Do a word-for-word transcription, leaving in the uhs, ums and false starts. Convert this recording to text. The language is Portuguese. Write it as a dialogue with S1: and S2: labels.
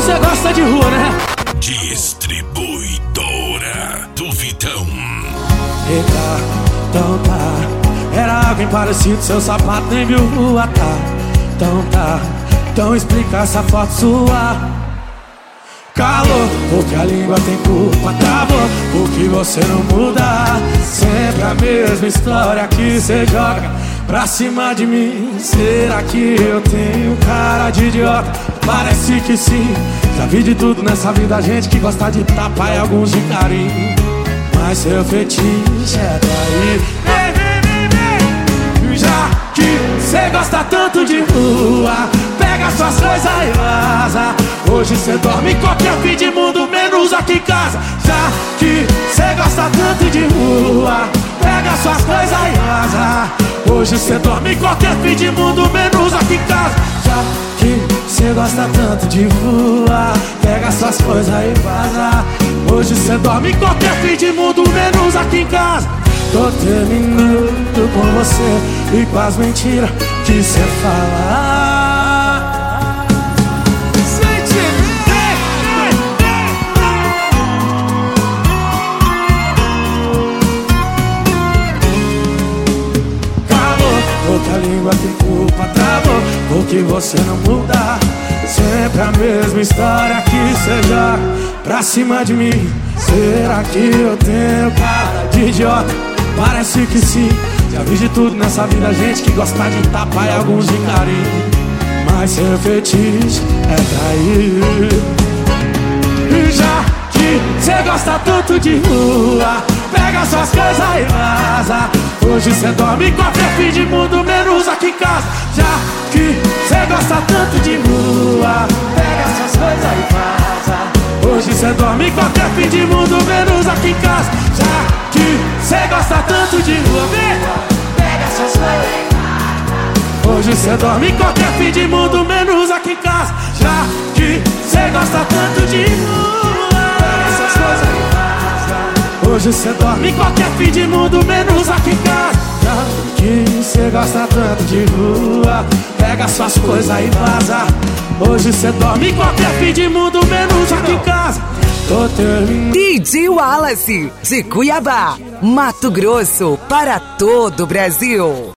S1: você gosta de rua, né?
S2: Distribuidora do Vitão.
S1: Eita, então tá. Era alguém parecido, seu sapato nem viu rua, tá? Então tá, então explica essa foto sua. Calor, porque a língua tem culpa, travou, porque você não muda. Sempre a mesma história que cê joga pra cima de mim. Será que eu tenho cara de idiota? Parece que sim. Já vi de tudo nessa vida, gente que gosta de tapa e alguns de carinho. Mas seu fetiche é trair. Vem, vem, vem, vem. Já que cê gosta tanto de rua, pega suas coisas e vaza. Hoje cê dorme em qualquer fim de mundo, menos aqui em casa. Já que cê gosta tanto de rua, pega suas coisas e vaza. Hoje cê dorme em qualquer fim de mundo, menos aqui em casa. Já que cê gosta tanto de rua, pega suas coisas e vaza. Hoje cê dorme em qualquer fim de mundo, menos aqui em casa. Tô terminando com você e com as mentiras que cê fala. Porque a língua tem culpa, travou, porque você não muda. Sempre a mesma história que cê joga pra cima de mim. Será que eu tenho cara de idiota? Parece que sim. Já vi de tudo nessa vida, gente que gosta de tapa e alguns de carinho. Mas seu fetiche é trair. E já que cê gosta tanto de rua, pega suas coisas e vaza. Hoje cê dorme em qualquer fim de mundo, menos aqui em casa. Já que cê gosta tanto de rua, pega suas coisas e vaza. Hoje cê dorme em qualquer fim de mundo, menos aqui em casa. Já que cê gosta tanto de rua, pega suas coisas e vaza. Hoje cê dorme em qualquer fim de mundo, menos aqui em casa. Já que cê gosta tanto de rua, pega suas coisas e vaza. Hoje cê dorme em qualquer fim de mundo, menos aqui em casa. Já que cê gosta tanto de rua, pega suas coisas e vaza. Hoje cê dorme em qualquer fim de mundo, menos aqui em casa. Tô terminando.
S3: D J Wallace, de Cuiabá, Mato Grosso, para todo o Brasil.